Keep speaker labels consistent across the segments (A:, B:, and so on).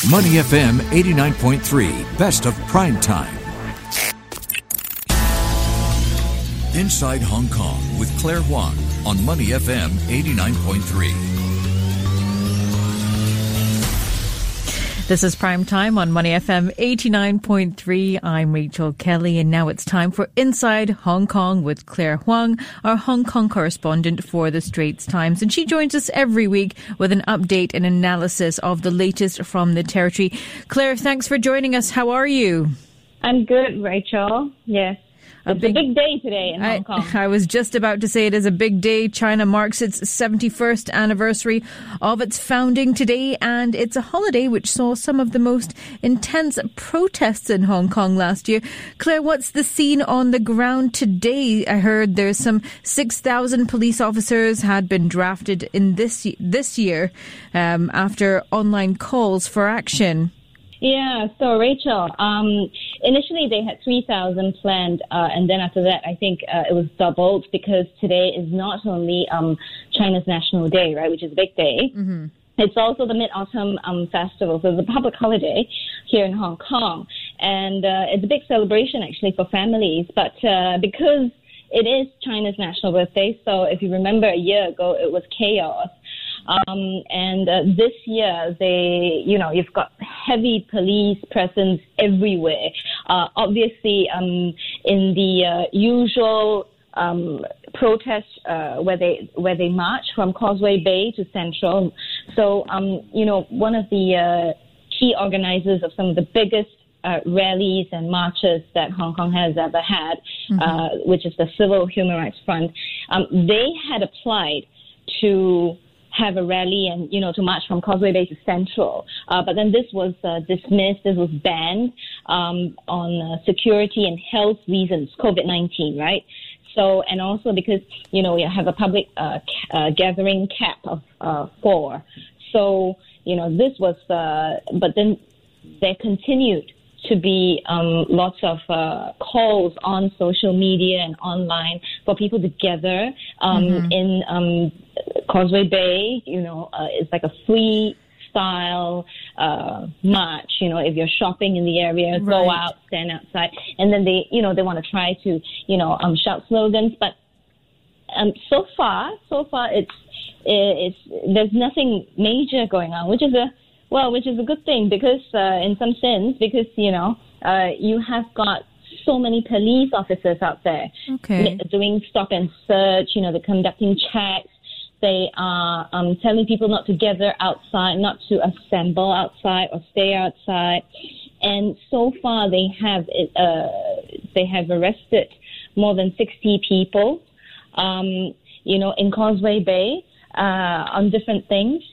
A: Money FM 89.3, best of prime time. Inside Hong Kong with Claire Huang on Money FM 89.3.
B: This is Prime Time on Money FM 89.3. I'm Rachel Kelly, and now it's time for Inside Hong Kong with Claire Huang, our Hong Kong correspondent for the Straits Times. And she joins us every week with an update and analysis of the latest from the territory. Claire, thanks for joining us. How are you?
C: I'm good, Rachel. Yes. It's a big day today in Hong Kong.
B: I was just about to say it is a big day. China marks its 71st anniversary of its founding today, and it's a holiday which saw some of the most intense protests in Hong Kong last year. Claire, what's the scene on the ground today? I heard there's some 6,000 police officers had been drafted in this year after online calls for action.
C: Yeah, so Rachel, initially they had 3,000 planned, and then after that, I think it was doubled because today is not only China's National Day, right, which is a big day. Mm-hmm. It's also the Mid-Autumn Festival, so it's a public holiday here in Hong Kong, and it's a big celebration actually for families. But because it is China's national birthday, so if you remember a year ago, it was chaos. And this year, you've got heavy police presence everywhere. Obviously, in the usual protest where they march from Causeway Bay to Central. So, one of the key organizers of some of the biggest rallies and marches that Hong Kong has ever had, which is the Civil Human Rights Front, they had applied to have a rally and, to march from Causeway Bay to Central. But then this was dismissed, this was banned on security and health reasons, COVID-19, right? So, and also because, we have a public gathering cap of 4. So, this was, but then there continued to be lots of calls on social media and online for people to gather in Causeway Bay. It's like a freestyle march. If you're shopping in the area, go out, stand outside, and then they want to try to shout slogans. But so far it's there's nothing major going on, which is a good thing because in some sense, because you have got so many police officers out there doing stop and search. They're conducting checks. They are telling people not to gather outside, not to assemble outside or stay outside. And so far, they have arrested more than 60 people, in Causeway Bay on different things.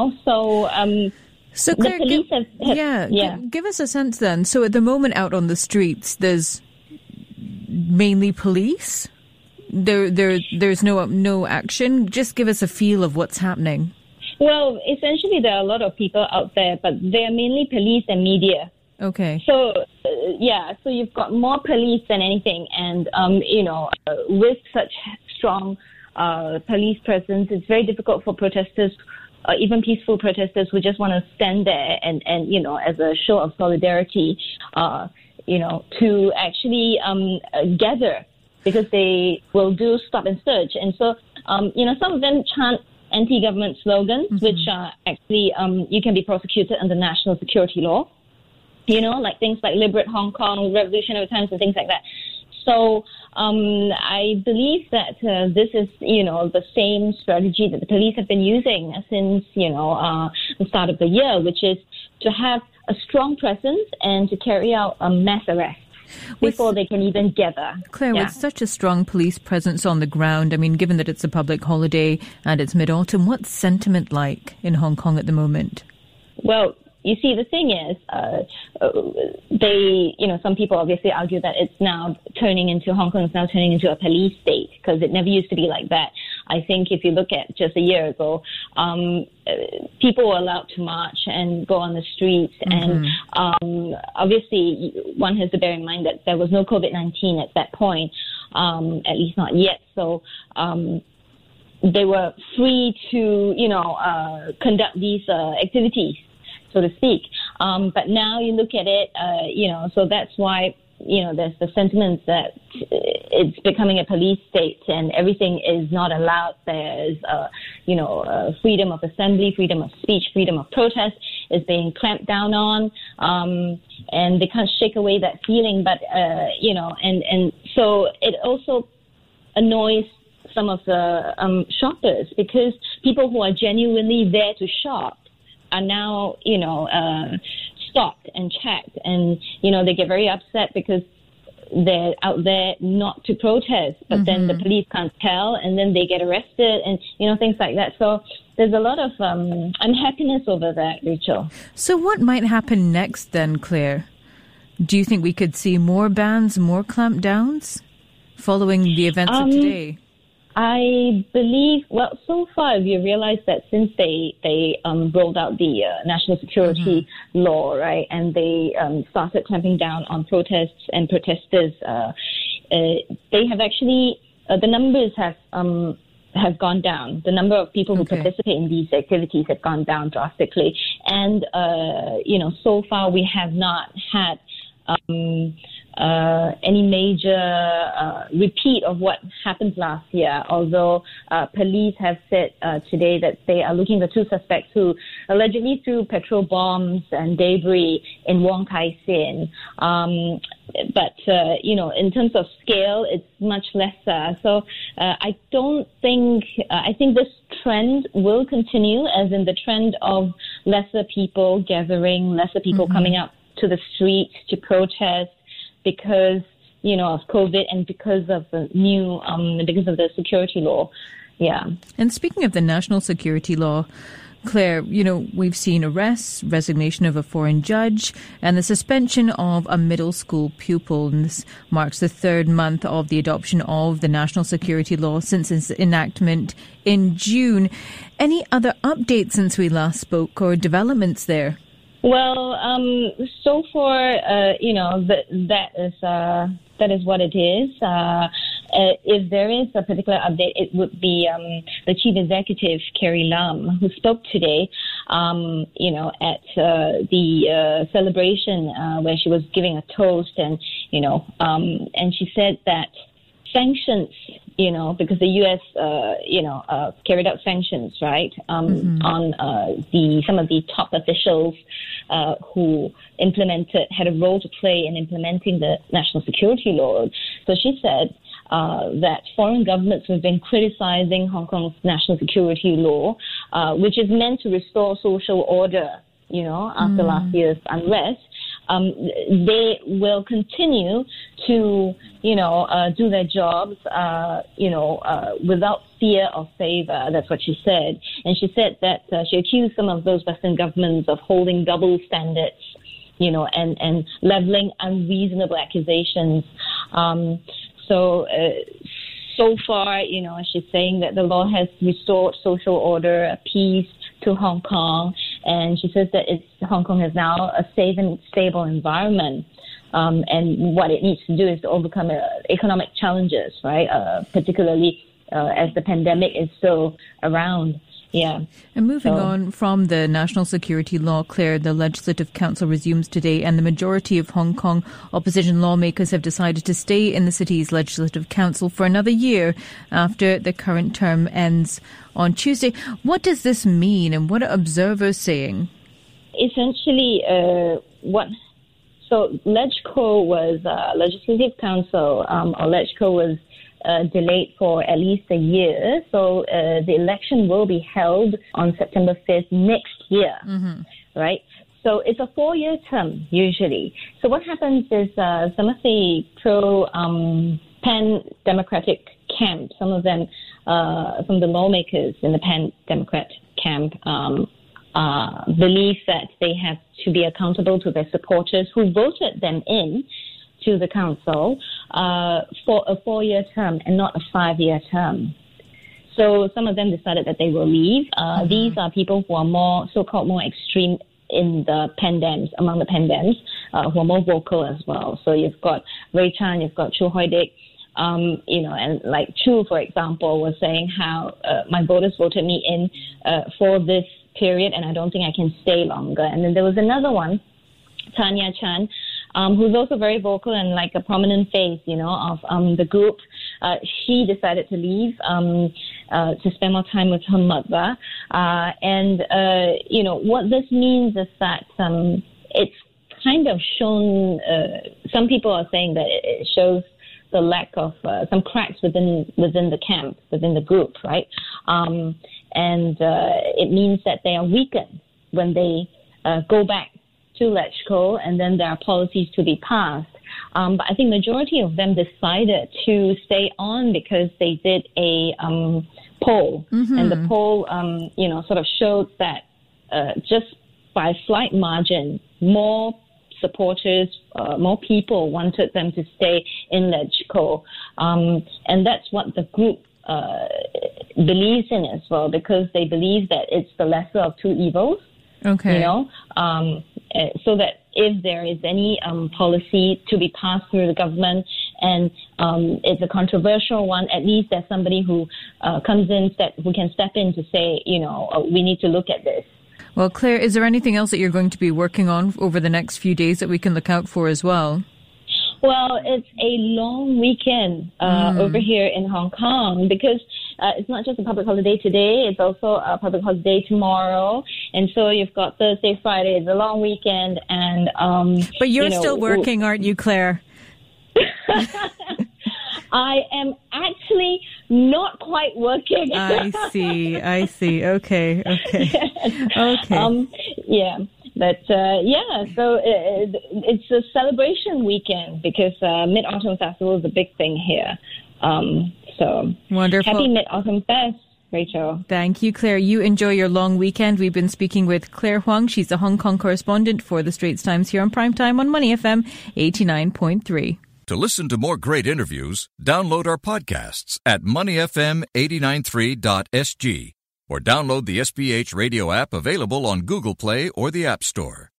B: So Claire,
C: the police
B: give us a sense then. So at the moment out on the streets, there's mainly police? There's no action? Just give us a feel of what's happening.
C: Well, essentially there are a lot of people out there, but they are mainly police and media.
B: Okay.
C: So, so you've got more police than anything. And, with such strong police presence, it's very difficult for protesters, even peaceful protesters who just want to stand there and as a show of solidarity, to actually gather, because they will do stop and search. And so, some of them chant anti-government slogans, which are actually, you can be prosecuted under national security law, like things like Liberate Hong Kong, Revolutionary Times and things like that. So I believe that this is, the same strategy that the police have been using since, the start of the year, which is to have a strong presence and to carry out mass arrests before they can even gather.
B: Claire, with such a strong police presence on the ground, I mean, given that it's a public holiday and it's mid-autumn, what's sentiment like in Hong Kong at the moment?
C: Well, you see, the thing is, some people obviously argue that Hong Kong is now turning into a police state, because it never used to be like that. I think if you look at just a year ago, people were allowed to march and go on the streets. And obviously, one has to bear in mind that there was no COVID-19 at that point, at least not yet. So they were free to, conduct these activities, so to speak. But now you look at it, so that's why, there's the sentiment that it's becoming a police state and everything is not allowed. There's, freedom of assembly, freedom of speech, freedom of protest is being clamped down on. And they can't shake away that feeling. But, and so it also annoys some of the shoppers, because people who are genuinely there to shop are now, stopped and checked, and they get very upset because they're out there not to protest, but then the police can't tell, and then they get arrested, and things like that. So there's a lot of unhappiness over that, Rachel.
B: So what might happen next then, Claire? Do you think we could see more bans, more clampdowns following the events of today?
C: I believe, so far we realized that since they rolled out the national security law, right, and they started clamping down on protests and protesters, they have actually, the numbers have gone down. The number of people who participate in these activities have gone down drastically. And, so far we have not had any major repeat of what happened last year, although police have said today that they are looking for two suspects who allegedly threw petrol bombs and debris in Wong Tai Sin. But in terms of scale, it's much lesser. So I think this trend will continue, as in the trend of lesser people gathering, lesser people coming up to the streets to protest, because, of COVID and because of the because of the security law. Yeah.
B: And speaking of the national security law, Claire, we've seen arrests, resignation of a foreign judge, and the suspension of a middle school pupil. And this marks the third month of the adoption of the national security law since its enactment in June. Any other updates since we last spoke, or developments there?
C: Well, so far, that is what it is. If there is a particular update, it would be the chief executive, Carrie Lam, who spoke today, at the celebration where she was giving a toast, and and she said that sanctions, because the U.S. carried out sanctions, right, on some of the top officials who had a role to play in implementing the national security law. So she said that foreign governments have been criticizing Hong Kong's national security law, which is meant to restore social order, after last year's unrest. They will continue to, do their jobs, without fear or favor. That's what she said. And she said that she accused some of those Western governments of holding double standards, and leveling unreasonable accusations. So far, she's saying that the law has restored social order, peace to Hong Kong, and she says that Hong Kong is now a safe and stable environment. And what it needs to do is to overcome economic challenges, right? Particularly as the pandemic is still around. Yeah.
B: And moving on from the national security law, Claire, the Legislative Council resumes today, and the majority of Hong Kong opposition lawmakers have decided to stay in the city's Legislative Council for another year after the current term ends on Tuesday. What does this mean, and what are observers saying? Essentially,
C: So LegCo was Legislative Council, or LegCo was delayed for at least a year. So the election will be held on September 5th next year, right? So it's a 4-year term usually. So what happens is some of the pan-democratic camp, some of them, some of the lawmakers in the pan-democrat camp believe that they have to be accountable to their supporters who voted them in to the council for a 4-year term and not a 5-year term. So some of them decided that they will leave. These are people who are more so-called more extreme in the pandems, among the pandems, who are more vocal as well. So you've got Ray Chan, you've got Chu Hoi Dik, and like Chu, for example, was saying how my voters voted me in for this period, and I don't think I can stay longer. And then there was another one Tanya Chan, who's also very vocal and like a prominent face, of the group. She decided to leave to spend more time with her mother. What this means is that it's kind of shown, some people are saying that it shows the lack of some cracks within the camp, within the group, right? It means that they are weakened when they go back to LegCo, and then there are policies to be passed. But I think majority of them decided to stay on because they did a poll, and the poll, sort of showed that just by a slight margin, more supporters, more people wanted them to stay in LegCo, and that's what the group believes in as well, because they believe that it's the lesser of two evils.
B: Okay.
C: So that if there is any policy to be passed through the government and it's a controversial one, at least there's somebody who comes in who can step in to say, we need to look at this.
B: Well, Claire, is there anything else that you're going to be working on over the next few days that we can look out for as well?
C: Well, it's a long weekend over here in Hong Kong because it's not just a public holiday today, it's also a public holiday tomorrow. And so you've got Thursday, Friday, it's a long weekend. And
B: but you're still working, aren't you, Claire?
C: I am actually not quite working.
B: I see. Okay.
C: Yeah. But, so it's a celebration weekend because Mid-Autumn Festival is a big thing here. So
B: wonderful.
C: Happy Mid-Autumn Fest, Rachel.
B: Thank you, Claire. You enjoy your long weekend. We've been speaking with Claire Huang. She's a Hong Kong correspondent for The Straits Times here on Primetime on Money FM 89.3.
A: To listen to more great interviews, download our podcasts at moneyfm893.sg or download the SPH radio app available on Google Play or the App Store.